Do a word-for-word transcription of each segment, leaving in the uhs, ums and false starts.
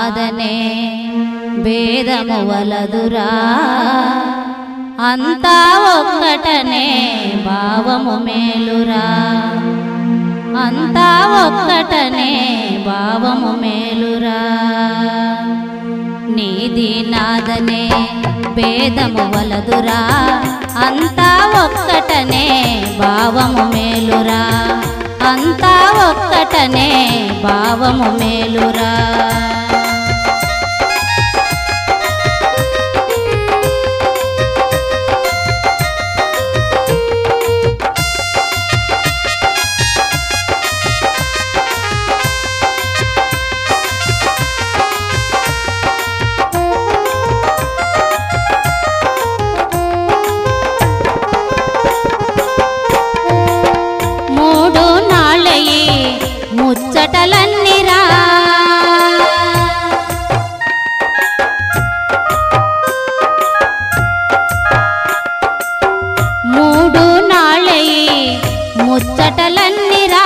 నాదనే భేదము వలదురా అంతా ఒక్కటనే భావము మేలురా అంతా ఒక్కటనే భావము మేలురా నీది నాదనే భేదము వలదురా అంతా ఒక్కటనే భావము మేలురా అంతా ఒక్కటనే భావము మేలురా ముచ్చటలన్నిరా మూడు నాళ్ళయి ముచ్చటలన్నిరా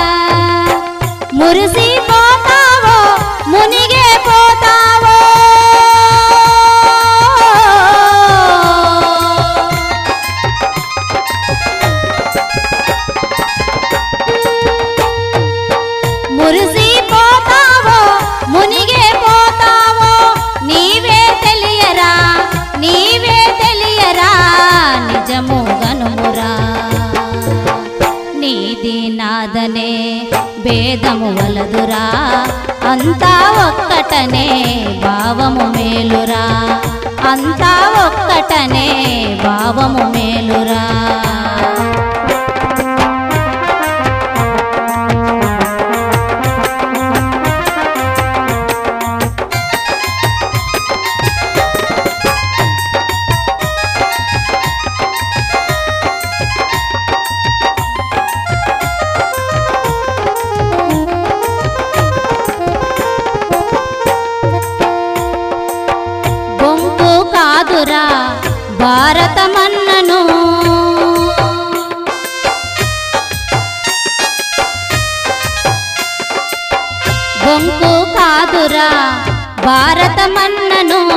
మురిసిపోతావో మునిగే పోతావో మురిసిపోతావో మునిగే పోతావో నీవే తెలియరా నీవే తెలియరా నిజము గనుమురా నీది నాదనే భేదము వలదురా అంతా ఒక్కటనే భావము మేలురా అంతా ఒక్కటనే భావము మేలురా కాదురా భారతమన్నను బొంకు కాదురా భారతమన్నను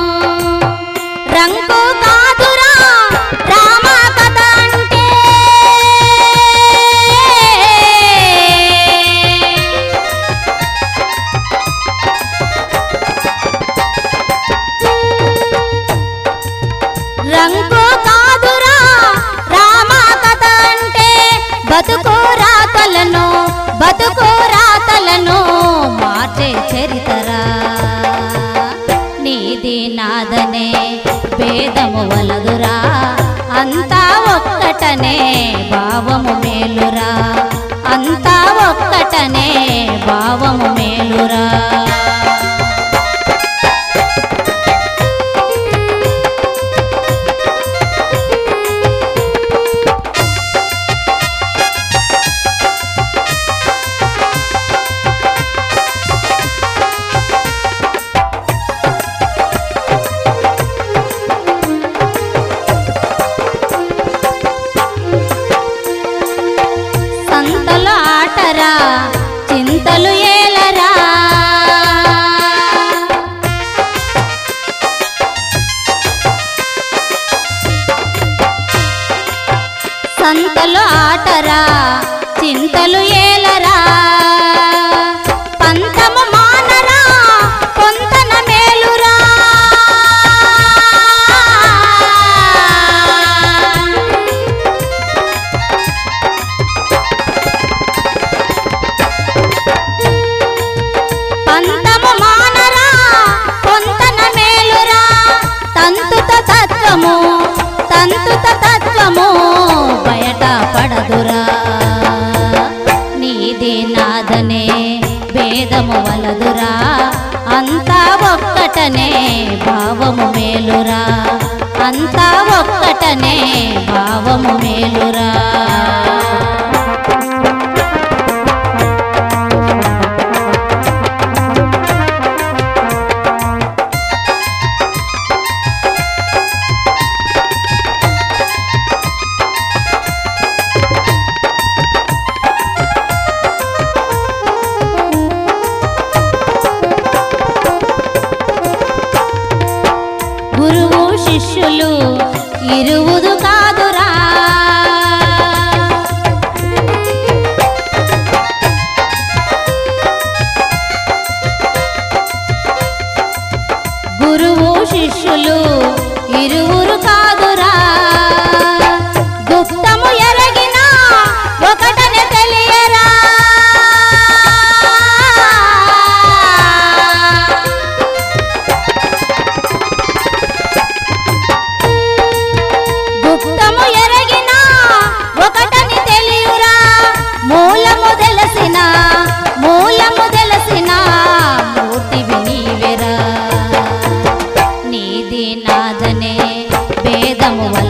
రంగు కాదురా రామ కథ అంటే రంగు కాదురా రామ కథ అంటే బతుకు రాతలను బతుకు రాతలను మార్చే చరితరా నీది నాదనే భేదము వలదురా అంతా ఒక్కటనే భావము మేలురా అంతా ఒక్కటనే భావము మేలురా సంతలు ఆటరా చింతలు ఏలరా సంతలు ఆటరా చింతలు ఏలరా పంతము మానరా కొంతన మేలురా పంతము మానరా కొంతన మేలురా తంతుత తత్వము తంతుత తత్వము బయట పడదురా నీది నాదనే భేదము వలదురా అంతా ఒక్కటనే భావము మేలురా అంతా ఒక్కటనే భావము మేలురా గురువు శిష్యులు ఇరువురు కాదురా. గురువు శిష్యులు ఇరువురు కాదురా. గుప్తము ఎరగిన ఒకటని తెలియరా. గుప్తము ఎరగిన ఒకటని తెలియురా. మూలము తెలిసిన మూలము తెలిసిన మూర్తివి నీవెరా. నీది నాదనే భేదము వల